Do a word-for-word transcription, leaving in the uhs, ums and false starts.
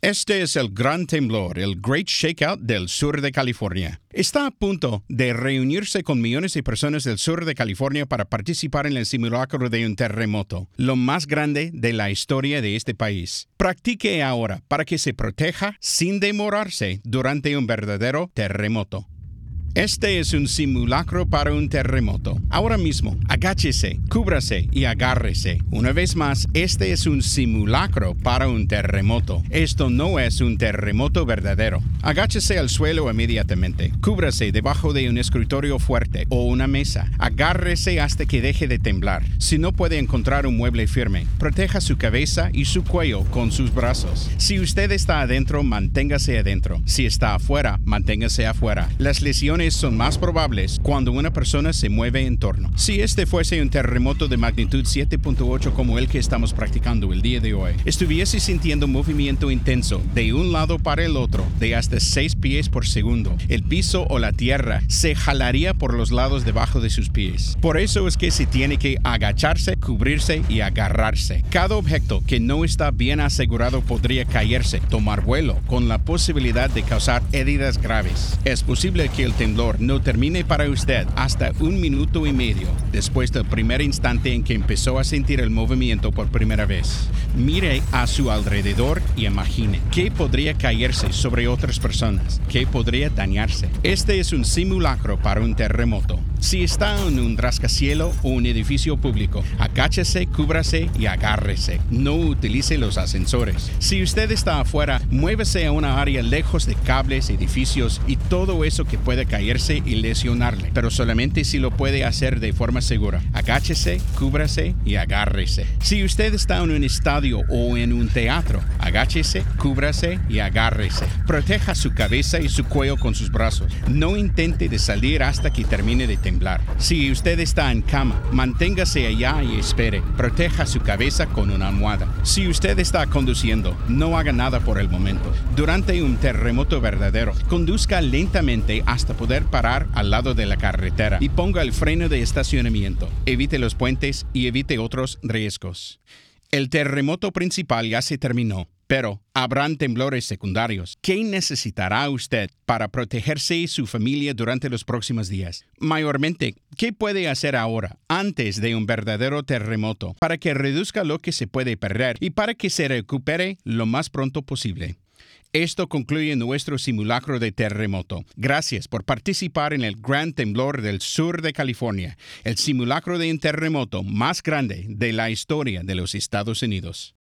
Este es el gran temblor, el Great Shakeout del sur de California. Está a punto de reunirse con millones de personas del sur de California para participar en el simulacro de un terremoto, lo más grande de la historia de este país. Practique ahora para que se proteja sin demorarse durante un verdadero terremoto. Este es un simulacro para un terremoto. Ahora mismo, agáchese, cúbrase y agárrese. Una vez más, este es un simulacro para un terremoto. Esto no es un terremoto verdadero. Agáchese al suelo inmediatamente. Cúbrase debajo de un escritorio fuerte o una mesa. Agárrese hasta que deje de temblar. Si no puede encontrar un mueble firme, proteja su cabeza y su cuello con sus brazos. Si usted está adentro, manténgase adentro. Si está afuera, manténgase afuera. Las lesiones son más probables cuando una persona se mueve en torno. Si este fuese un terremoto de magnitud siete punto ocho como el que estamos practicando el día de hoy, estuviese sintiendo movimiento intenso de un lado para el otro de hasta seis pies por segundo. El piso o la tierra se jalaría por los lados debajo de sus pies. Por eso es que se tiene que agacharse, cubrirse y agarrarse. Cada objeto que no está bien asegurado podría caerse, tomar vuelo, con la posibilidad de causar heridas graves. Es posible que el temblor no termine para usted hasta un minuto y medio después del primer instante en que empezó a sentir el movimiento por primera vez. Mire a su alrededor y imagine qué podría caerse sobre otras personas, qué podría dañarse. Este es un simulacro para un terremoto. Si está en un rascacielos o un edificio público, agáchese, cúbrase y agárrese. No utilice los ascensores. Si usted está afuera, muévase a una área lejos de cables, edificios y todo eso que puede caerse y lesionarle, pero solamente si lo puede hacer de forma segura. Agáchese, cúbrase y agárrese. Si usted está en un estadio o en un teatro, agáchese, cúbrase y agárrese. Proteja su cabeza y su cuello con sus brazos. No intente de salir hasta que termine de temblar. Si usted está en cama, manténgase allá y espere. Proteja su cabeza con una almohada. Si usted está conduciendo, no haga nada por el momento. Durante un terremoto verdadero, conduzca lentamente hasta poder parar al lado de la carretera y ponga el freno de estacionamiento. Evite los puentes y evite otros riesgos. El terremoto principal ya se terminó, pero habrán temblores secundarios. ¿Qué necesitará usted para protegerse y su familia durante los próximos días? Mayormente, ¿qué puede hacer ahora, antes de un verdadero terremoto, para que reduzca lo que se puede perder y para que se recupere lo más pronto posible? Esto concluye nuestro simulacro de terremoto. Gracias por participar en el gran temblor del sur de California, el simulacro de un terremoto más grande de la historia de los Estados Unidos.